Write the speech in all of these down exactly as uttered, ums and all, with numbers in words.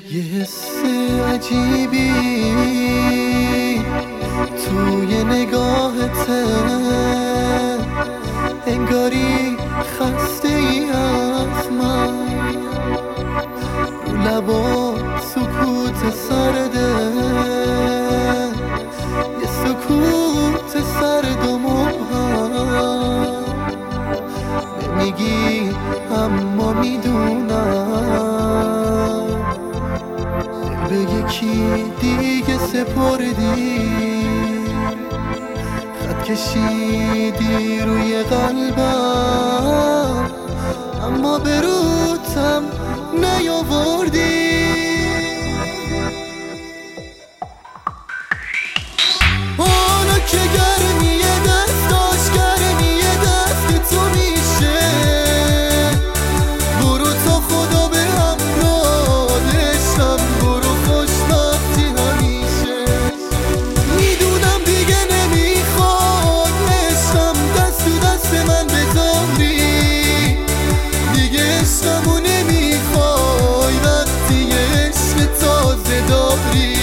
یه حس عجیبی توی نگاهته، انگاری خسته ای از من، رو لبا سکوت سرده، یه سکوت سرد و مبهم. نمیگی اما میدونم به یکی دیگه سپردی، خط کشیدی روی قلبم، اما به روتم نیاوردی. حالا که گرمی دستاش گرمی دست تو میشه، برو تا خدا به همراهشم، برو خوشبختی همیشه. میدونم دیگه نمیخواد عشقم دست تو دست من بذاری، دیگه عشقمو نمیخوای وقتی عشق تازه داری.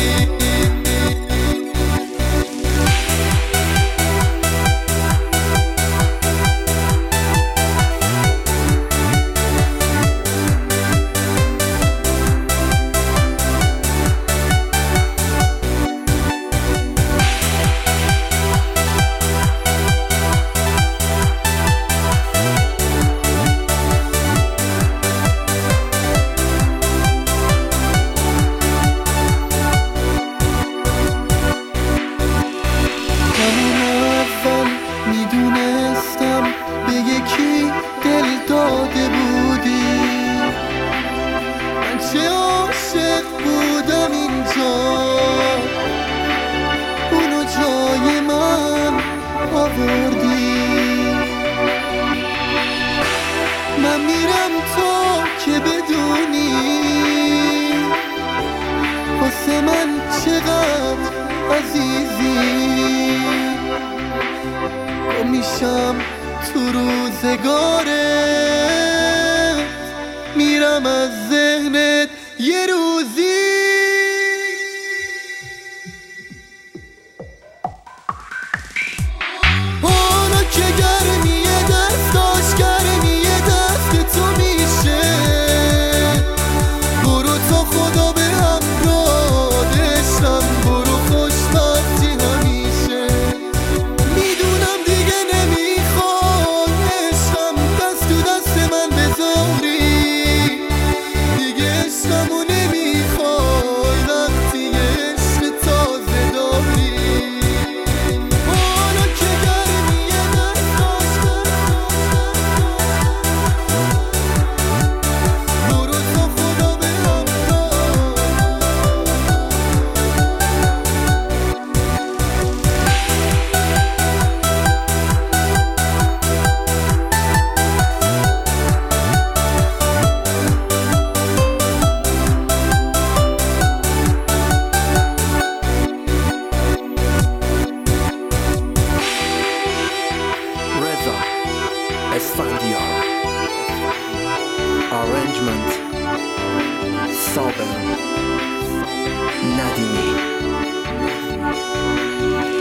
میدونستم به یکی دل داده بودی، من چه عاشق بودم اینجا، اونو جای من آوردی. من میرم تا که بدونی واسه من چقدر عزیزی، میشم تو روزگارت، میرم از ذهنت یه روزی. حالا که گرمی دستاش گرمی دست تو میشه، برو تا خدا به همراهشم، برو خوشبختی همیشه. میدونم دیگه نمیخوای عشقم دست تو دست من بذاری، دیگه عشقمو نمیخوای وقتی عشق تازه داری. حالا که گرمی دستاش برو تا خدا به Reza Esfandiar. Arrangement Saber Nadimi.